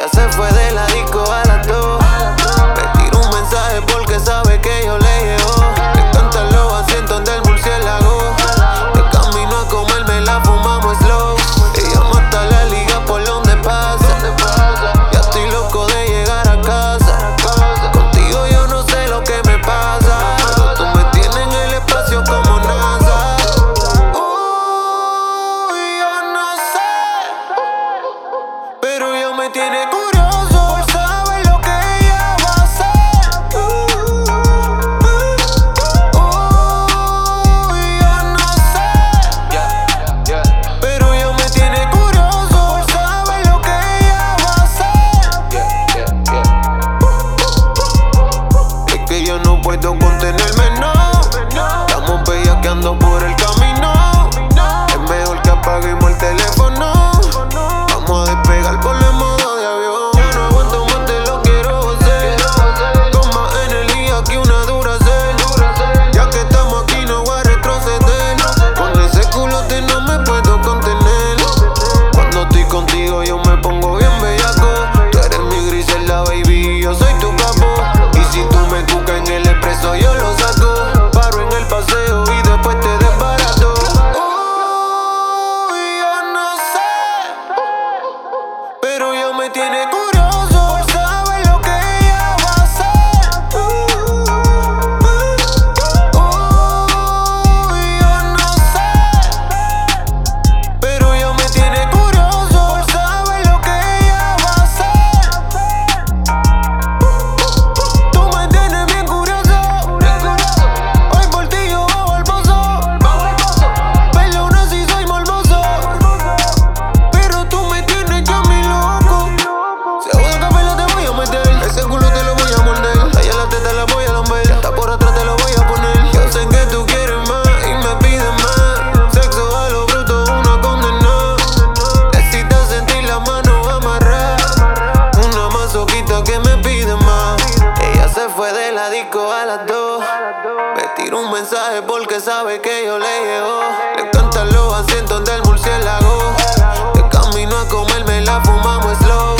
se fue de la disco a las 2. Me tiró un mensaje porque sabe que yo le llego. Le encantan los asientos del murciélago. De camino a comerme la fumamos slow. Ella mata la liga por donde pasa. Ya estoy loco de llegar a casa. Contigo yo no sé lo que me pasa. Tú me tienes en el espacio como NASA. Yo no sé, pero ella me tiene curioso por saber lo que ella va a hacer. Yo no sé, pero ella me tiene curioso por saber lo que ella va a hacer. Es que yo no puedo contenerme, no. Estamos bellaqueando por el camino. Es mejor que apaguemos el teléfono. Vamos a despegar por el modo de avión. Ya no aguanto más, te lo quiero hacer. Con más energía que una Duracell. Ya que estamos aquí no voy a retroceder. Con ese culote no me puedo contener. Cuando estoy contigo yo me pongo bien bellaco. Tú eres mi Griselda, baby, y yo soy tu capo. Y si tú me cucas en el expreso yo lo saco. Paro en el paseo y después te desbarato. Yo no sé, pero ella me tiene curioso por saber lo que ella va a hacer. Yo no sé, pero ella me tiene curioso por saber lo que ella va a hacer. Tú me tienes bien curioso. Hoy por ti yo bajo al pozo. Perdona si soy morboso, pero tú me tienes ya mi loco. Si hago de café la te voy a meter. Ese culo te lo voy a morder. Allá la teta la voy a lamber. Y hasta por atrás te lo voy a poner. Yo sé que tú quieres más y me pides más. Sexo a lo bruto, una condena. Necesitas sentir la mano amarrar. Una masoquita que me pide más. Ella se fue de la disco a las 2. Me tiró un mensaje porque sabe que yo le llego. Le encantan los asientos del murciélago. De camino a comerme la fumamos slow.